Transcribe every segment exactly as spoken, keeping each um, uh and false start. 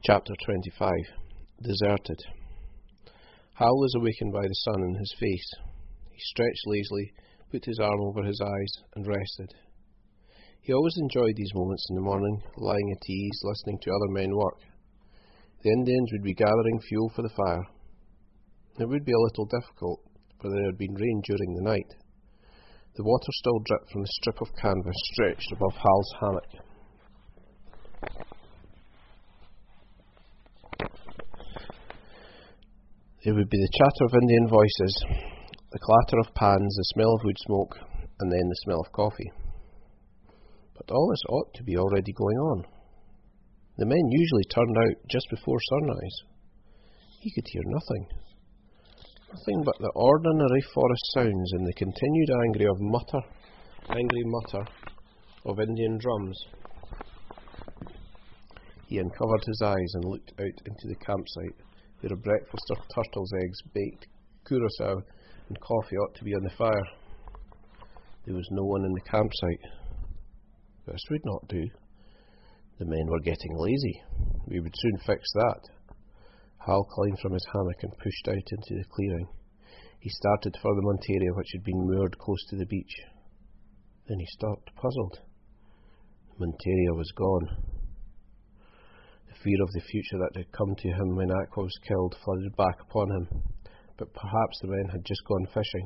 Chapter twenty-five. Deserted. Hal was awakened by the sun in his face. He stretched lazily, put his arm over his eyes, and rested. He always enjoyed these moments in the morning, lying at ease, listening to other men work. The Indians would be gathering fuel for the fire. It would be a little difficult, for there had been rain during the night. The water still dripped from the strip of canvas stretched above Hal's hammock. There would be the chatter of Indian voices, the clatter of pans, the smell of wood smoke, and then the smell of coffee. But all this ought to be already going on. The men usually turned out just before sunrise. He could hear nothing. Nothing but the ordinary forest sounds and the continued angry of mutter, angry mutter of Indian drums. He uncovered his eyes and looked out into the campsite, where a breakfast of turtle's eggs, baked curacao, and coffee ought to be on the fire. There was no one in the campsite. This would not do. The men were getting lazy. We would soon fix that. Hal climbed from his hammock and pushed out into the clearing. He started for the monteria, which had been moored close to the beach. Then he stopped, puzzled. The monteria was gone. The fear of the future that had come to him when Aqua was killed flooded back upon him, but perhaps the men had just gone fishing.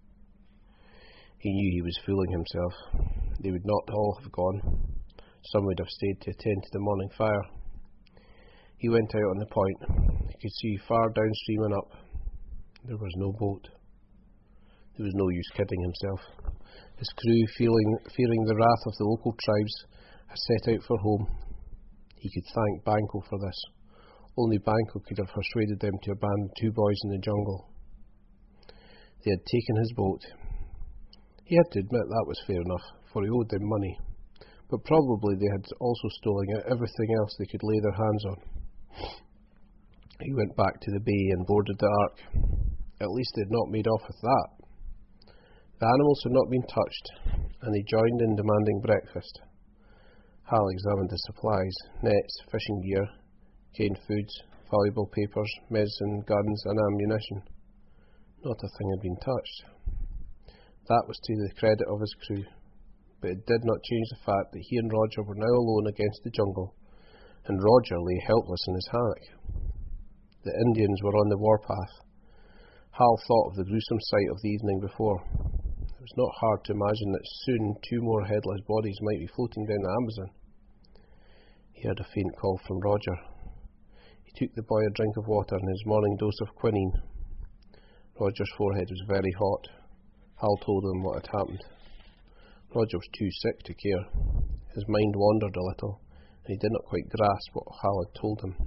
He knew he was fooling himself. They would not all have gone. Some would have stayed to attend to the morning fire. He went out on the point. He could see far downstream and up. There was no boat. There was no use kidding himself. His crew, feeling, fearing the wrath of the local tribes, had set out for home. He could thank Banco for this. Only Banco could have persuaded them to abandon two boys in the jungle. They had taken his boat. He had to admit that was fair enough, for he owed them money. But probably they had also stolen everything else they could lay their hands on. He went back to the bay and boarded the Ark. At least they had not made off with that. The animals had not been touched, and they joined in demanding breakfast. Hal examined the supplies, nets, fishing gear, canned foods, valuable papers, medicine, guns, and ammunition. Not a thing had been touched. That was to the credit of his crew, but it did not change the fact that he and Roger were now alone against the jungle, and Roger lay helpless in his hammock. The Indians were on the warpath. Hal thought of the gruesome sight of the evening before. It was not hard to imagine that soon two more headless bodies might be floating down the Amazon. He heard a faint call from Roger. He took the boy a drink of water and his morning dose of quinine. Roger's forehead was very hot. Hal told him what had happened. Roger was too sick to care. His mind wandered a little, and he did not quite grasp what Hal had told him.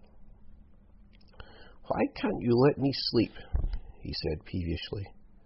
"Why can't you let me sleep?" he said peevishly.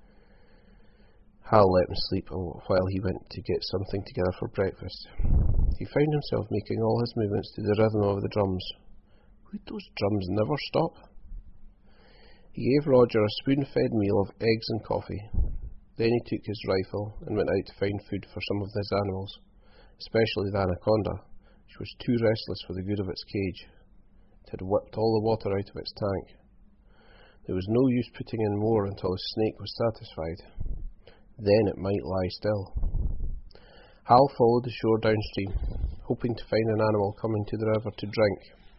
Hal let him sleep while he went to get something together for breakfast. He found himself making all his movements to the rhythm of the drums. Would those drums never stop? He gave Roger a spoon-fed meal of eggs and coffee. Then he took his rifle and went out to find food for some of his animals, especially the anaconda, which was too restless for the good of its cage. It had whipped all the water out of its tank. There was no use putting in more until the snake was satisfied. Then it might lie still. Hal followed the shore downstream, hoping to find an animal coming to the river to drink.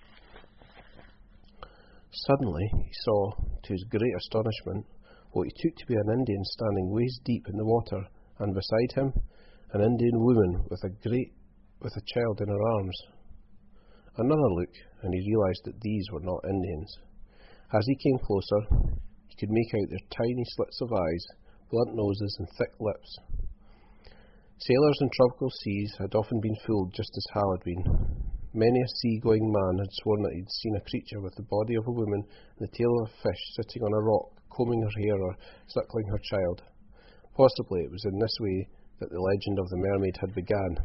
Suddenly he saw, to his great astonishment, what he took to be an Indian standing waist deep in the water, and beside him, an Indian woman with a great, with a child in her arms. Another look, and he realized that these were not Indians. As he came closer, he could make out their tiny slits of eyes, blunt noses, and thick lips. Sailors in tropical seas had often been fooled just as Hal had been. Many a sea-going man had sworn that he had seen a creature with the body of a woman and the tail of a fish sitting on a rock, combing her hair or suckling her child. Possibly it was in this way that the legend of the mermaid had begun.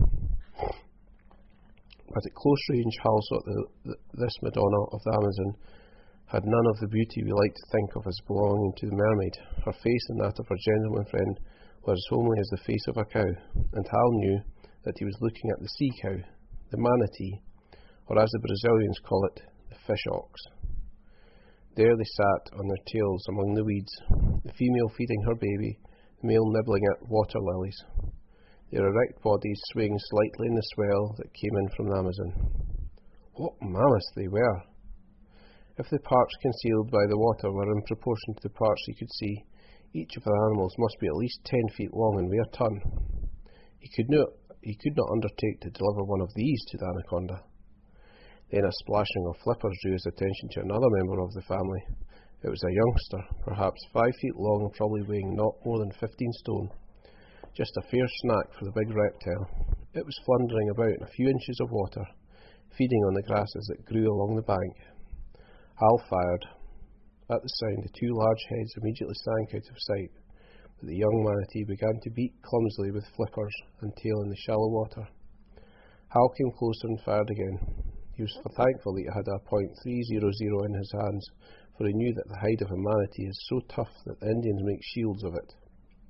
But at close range, Hal saw that the, this Madonna of the Amazon had none of the beauty we like to think of as belonging to the mermaid. Her face and that of her gentleman friend were as homely as the face of a cow, and Hal knew that he was looking at the sea cow, the manatee, or as the Brazilians call it, the fish ox. There they sat on their tails among the weeds, the female feeding her baby, the male nibbling at water lilies, their erect bodies swaying slightly in the swell that came in from the Amazon. What mammoths they were! If the parts concealed by the water were in proportion to the parts he could see, each of the animals must be at least ten feet long and weigh a ton. He could not, he could not undertake to deliver one of these to the anaconda. Then a splashing of flippers drew his attention to another member of the family. It was a youngster, perhaps five feet long and probably weighing not more than fifteen stone. Just a fair snack for the big reptile. It was floundering about in a few inches of water, feeding on the grasses that grew along the bank. Hal fired. At the sound, the two large heads immediately sank out of sight, but the young manatee began to beat clumsily with flippers and tail in the shallow water. Hal came closer and fired again. He was thankful that he had a point three hundred in his hands, for he knew that the hide of a manatee is so tough that the Indians make shields of it.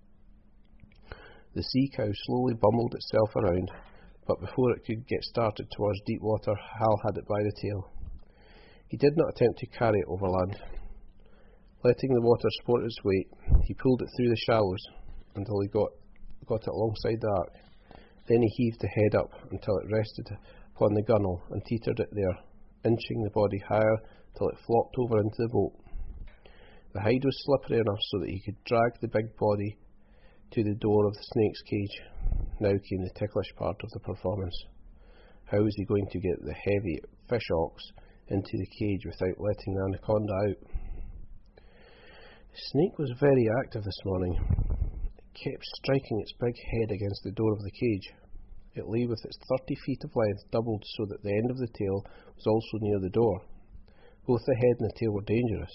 The sea cow slowly bumbled itself around, but before it could get started towards deep water, Hal had it by the tail. He did not attempt to carry it overland. Letting the water support its weight, he pulled it through the shallows until he got, got it alongside the ark. Then he heaved the head up until it rested upon the gunwale and teetered it there, inching the body higher till it flopped over into the boat. The hide was slippery enough so that he could drag the big body to the door of the snake's cage. Now came the ticklish part of the performance. How was he going to get the heavy fish ox into the cage without letting the anaconda out? The snake was very active this morning. It kept striking its big head against the door of the cage. It lay with its thirty feet of length doubled so that the end of the tail was also near the door. Both the head and the tail were dangerous.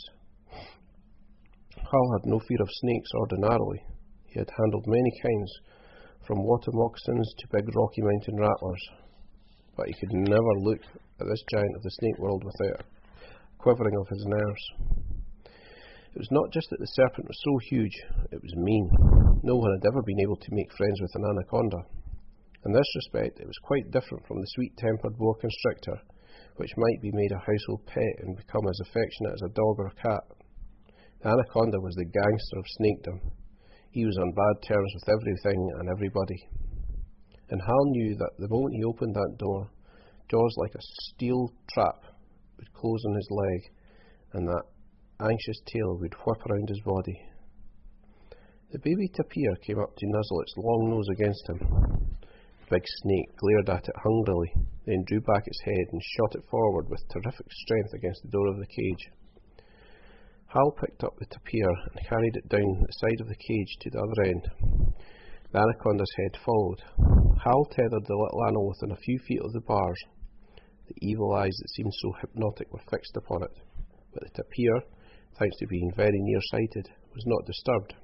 Hal had no fear of snakes ordinarily. He had handled many kinds, from water moccasins to big Rocky Mountain rattlers, but he could never look at this giant of the snake world without a quivering of his nerves. It was not just that the serpent was so huge, it was mean. No one had ever been able to make friends with an anaconda. In this respect, it was quite different from the sweet-tempered boa constrictor, which might be made a household pet and become as affectionate as a dog or a cat. The anaconda was the gangster of snakedom. He was on bad terms with everything and everybody. And Hal knew that the moment he opened that door, jaws like a steel trap would close on his leg, and that anxious tail would whip around his body. The baby tapir came up to nuzzle its long nose against him. The big snake glared at it hungrily, then drew back its head and shot it forward with terrific strength against the door of the cage. Hal picked up the tapir and carried it down the side of the cage to the other end. The anaconda's head followed. Hal tethered the little animal within a few feet of the bars. The evil eyes that seemed so hypnotic were fixed upon it, but the tapir, thanks to being very near-sighted, was not disturbed.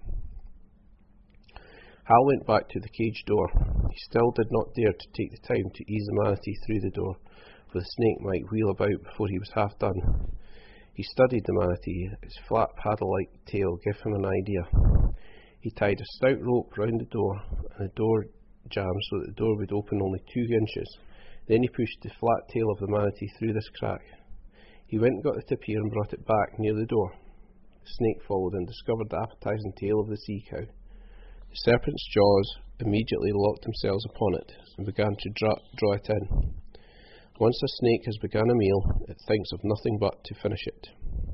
Hal went back to the cage door. He still did not dare to take the time to ease the manatee through the door, for the snake might wheel about before he was half done. He studied the manatee. Its flat paddle-like tail gave him an idea. He tied a stout rope round the door and the door jamb so that the door would open only two inches. Then he pushed the flat tail of the manatee through this crack. He went and got the tapir and brought it back near the door. The snake followed and discovered the appetizing tail of the sea cow. The serpent's jaws immediately locked themselves upon it and began to draw, draw it in. Once a snake has begun a meal, it thinks of nothing but to finish it.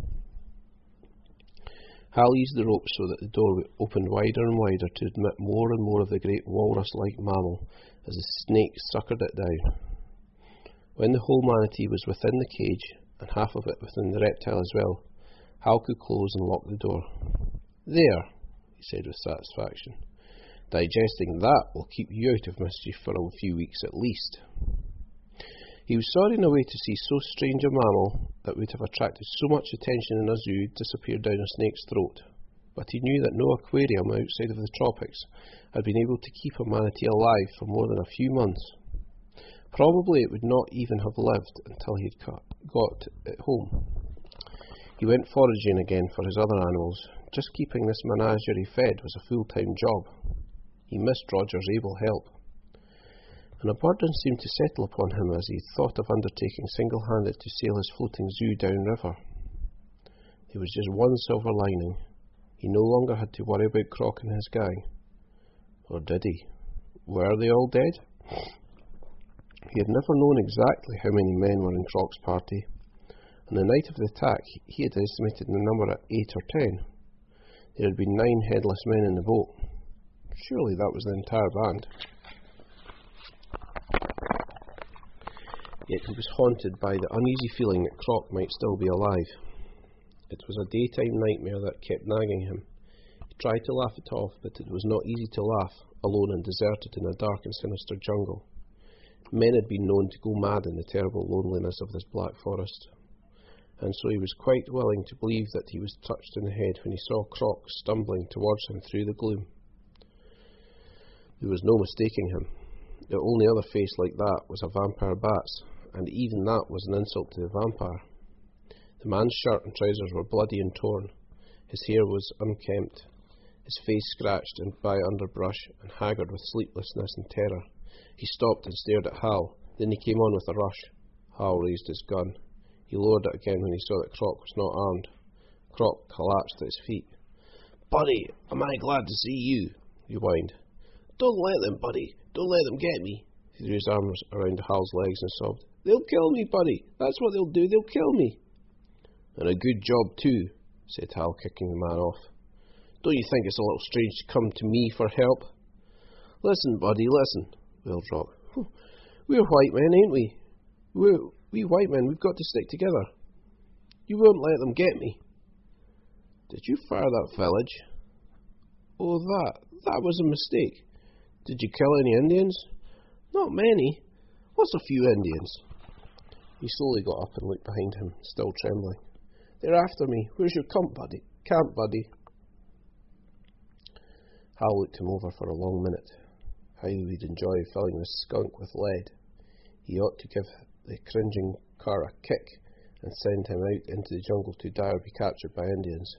Hal eased the rope so that the door opened wider and wider to admit more and more of the great walrus-like mammal as the snake suckered it down. When the whole manatee was within the cage, and half of it within the reptile as well, Hal could close and lock the door. "There," he said with satisfaction. "Digesting that will keep you out of mischief for a few weeks at least." He was sorry in a way to see so strange a mammal that would have attracted so much attention in a zoo disappear down a snake's throat, but he knew that no aquarium outside of the tropics had been able to keep a manatee alive for more than a few months. Probably it would not even have lived until he had got it home. He went foraging again for his other animals. Just keeping this menagerie fed was a full-time job. He missed Roger's able help. and a burden seemed to settle upon him as he thought of undertaking single-handed to sail his floating zoo downriver. There was just one silver lining. He no longer had to worry about Croc and his gang. Or did he? Were they all dead? He had never known exactly how many men were in Croc's party. On the night of the attack, he had estimated the number at eight or ten. There had been nine headless men in the boat. Surely that was the entire band. Yet he was haunted by the uneasy feeling that Croc might still be alive. It was a daytime nightmare that kept nagging him. He tried to laugh it off, but it was not easy to laugh, alone and deserted in a dark and sinister jungle. Men had been known to go mad in the terrible loneliness of this black forest, and so he was quite willing to believe that he was touched in the head when he saw Croc stumbling towards him through the gloom. There was no mistaking him. The only other face like that was a vampire bat's, and even that was an insult to the vampire. The man's shirt and trousers were bloody and torn. His hair was unkempt, his face scratched and by underbrush and haggard with sleeplessness and terror. He stopped and stared at Hal. Then he came on with a rush. Hal raised his gun. He lowered it again when he saw that Croc was not armed. Croc collapsed at his feet. "Buddy, am I glad to see you?" he whined. "Don't let them, buddy. Don't let them get me." He threw his arms around Hal's legs and sobbed. "They'll kill me, buddy. That's what they'll do. They'll kill me." "And a good job, too," said Hal, kicking the man off. "Don't you think it's a little strange to come to me for help?" "Listen, buddy, listen," wailed Croc. "We're white men, ain't we? We're, we white men, we've got to stick together. You won't let them get me." "Did you fire that village?" "Oh, that, that was a mistake." "Did you kill any Indians?" "Not many. What's a few Indians?" He slowly got up and looked behind him, still trembling. "They're after me. Where's your camp, buddy? Camp, buddy?" Hal looked him over for a long minute. How he'd enjoy filling this skunk with lead. He ought to give the cringing car a kick and send him out into the jungle to die or be captured by Indians.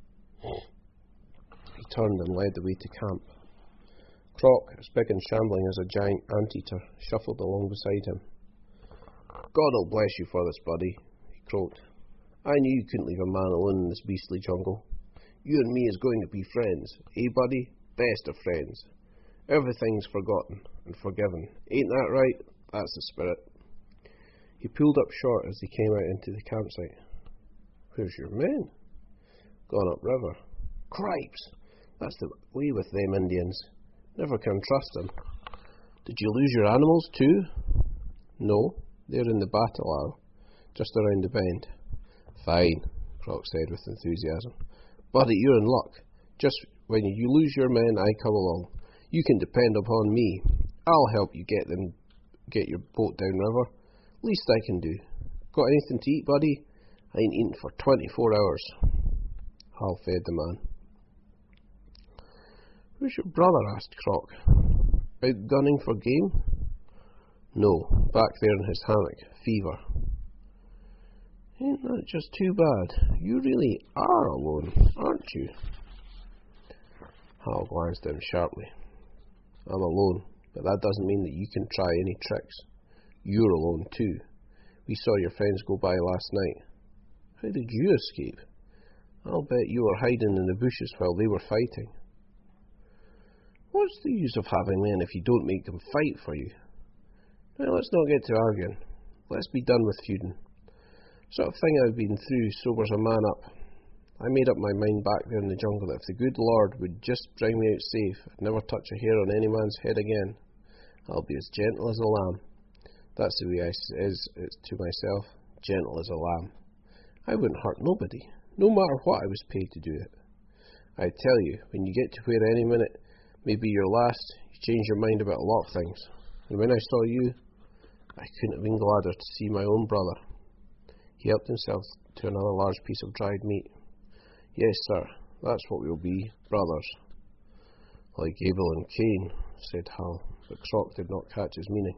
He turned and led the way to camp. Croc, as big and shambling as a giant anteater, shuffled along beside him. "God'll bless you for this, buddy," he croaked. "I knew you couldn't leave a man alone in this beastly jungle. You and me is going to be friends, eh, buddy? Best of friends. Everything's forgotten and forgiven. Ain't that right? That's the spirit." He pulled up short as they came out into the campsite. "Where's your men?" "Gone upriver." "Cripes! That's the way with them Indians. Never can trust them." "Did you lose your animals too?" "No, they're in the Batalau, just around the bend." "Fine," Croc said with enthusiasm. "Buddy, you're in luck. Just when you lose your men, I come along. You can depend upon me. I'll help you get them, get your boat downriver. Least I can do. Got anything to eat, buddy? I ain't eaten for twenty-four hours. Hal fed the man. "Where's your brother?" asked Croc. "Out gunning for game?" "No, back there in his hammock. Fever." "Ain't that just too bad? You really are alone, aren't you?" Hal glanced at him sharply. "I'm alone, but that doesn't mean that you can try any tricks. You're alone too. We saw your friends go by last night. How did you escape? I'll bet you were hiding in the bushes while they were fighting." "What's the use of having men if you don't make them fight for you? Now let's not get to arguing. Let's be done with feuding. Sort of thing I've been through sobers a man up. I made up my mind back there in the jungle that if the good Lord would just bring me out safe, I'd never touch a hair on any man's head again. I'll be as gentle as a lamb. That's the way I says it to myself, gentle as a lamb. I wouldn't hurt nobody, no matter what I was paid to do it. I tell you, when you get to where any minute may be your last, you change your mind about a lot of things. And when I saw you, I couldn't have been gladder to see my own brother." He helped himself to another large piece of dried meat. "Yes, sir, that's what we'll be, brothers." "Like Abel and Cain," said Hal, but Croc did not catch his meaning.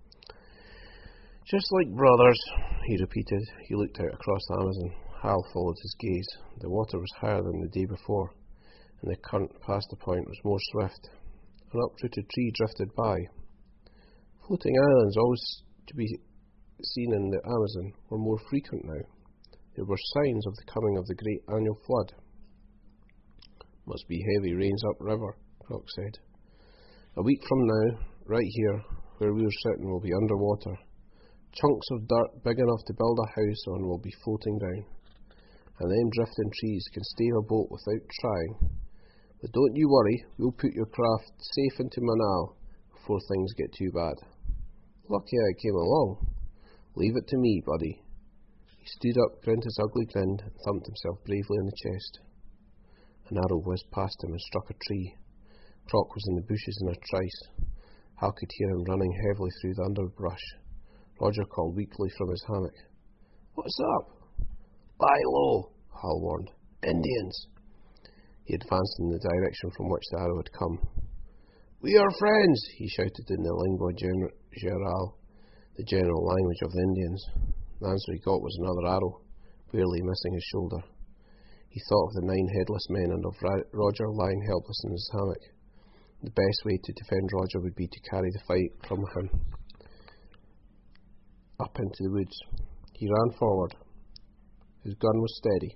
"Just like brothers," he repeated. He looked out across the Amazon. Hal followed his gaze. The water was higher than the day before, and the current past the point was more swift. An uprooted tree drifted by, Floating islands, always to be seen in the Amazon, were more frequent now. There were signs of the coming of the great annual flood. Must be heavy rains upriver, Croc said. A week from now, right here, where we were sitting, will be underwater. Chunks of dirt big enough to build a house on will be floating down. And them drifting trees can stay a boat without trying. But don't you worry, we'll put your craft safe into Manal before things get too bad. Lucky I came along. Leave it to me, buddy. He stood up, grinned his ugly grin, and thumped himself bravely on the chest. An arrow whizzed past him and struck a tree. Croc was in the bushes in a trice. Hal could hear him running heavily through the underbrush. Roger called weakly from his hammock. What's up? Lie low, Hal warned. Indians. He advanced in the direction from which the arrow had come. We are friends, he shouted in the lingua generale, the general language of the Indians. The answer he got was another arrow, barely missing his shoulder. He thought of the nine headless men and of Ra- Roger lying helpless in his hammock. The best way to defend Roger would be to carry the fight from him up into the woods. He ran forward. His gun was steady.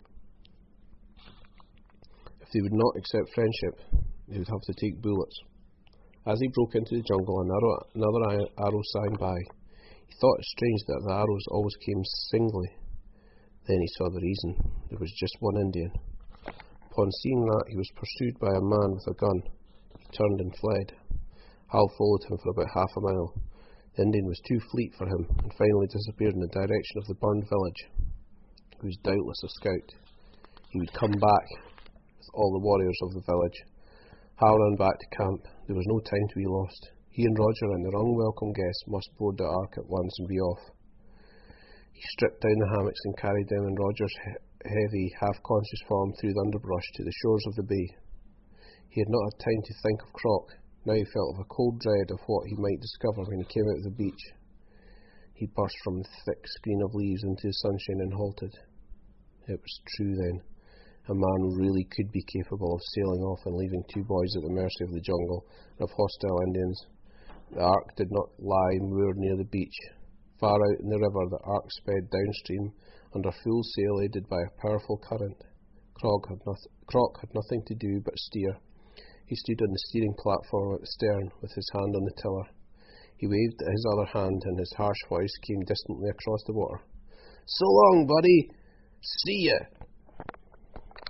If they would not accept friendship, they would have to take bullets. As he broke into the jungle, another, another arrow sang by. He thought it strange that the arrows always came singly. Then he saw the reason. There was just one Indian. Upon seeing that, he was pursued by a man with a gun. He turned and fled. Hal followed him for about half a mile. The Indian was too fleet for him, and finally disappeared in the direction of the burned village. He was doubtless a scout. He would come back with all the warriors of the village. Hal ran back to camp. There was no time to be lost. He and Roger and their unwelcome guests must board the Ark at once and be off. He stripped down the hammocks and carried them in Roger's he- heavy, half-conscious form through the underbrush to the shores of the bay. He had not had time to think of Croc. Now he felt of a cold dread of what he might discover when he came out of the beach. He burst from the thick screen of leaves into the sunshine and halted. It was true then. A man really could be capable of sailing off and leaving two boys at the mercy of the jungle and of hostile Indians. The Ark did not lie moored near the beach. Far out in the river, the Ark sped downstream under full sail aided by a powerful current. Croc had, noth- Croc had nothing to do but steer. He stood on the steering platform at the stern with his hand on the tiller. He waved his other hand and his harsh voice came distantly across the water. So long, buddy. See ya.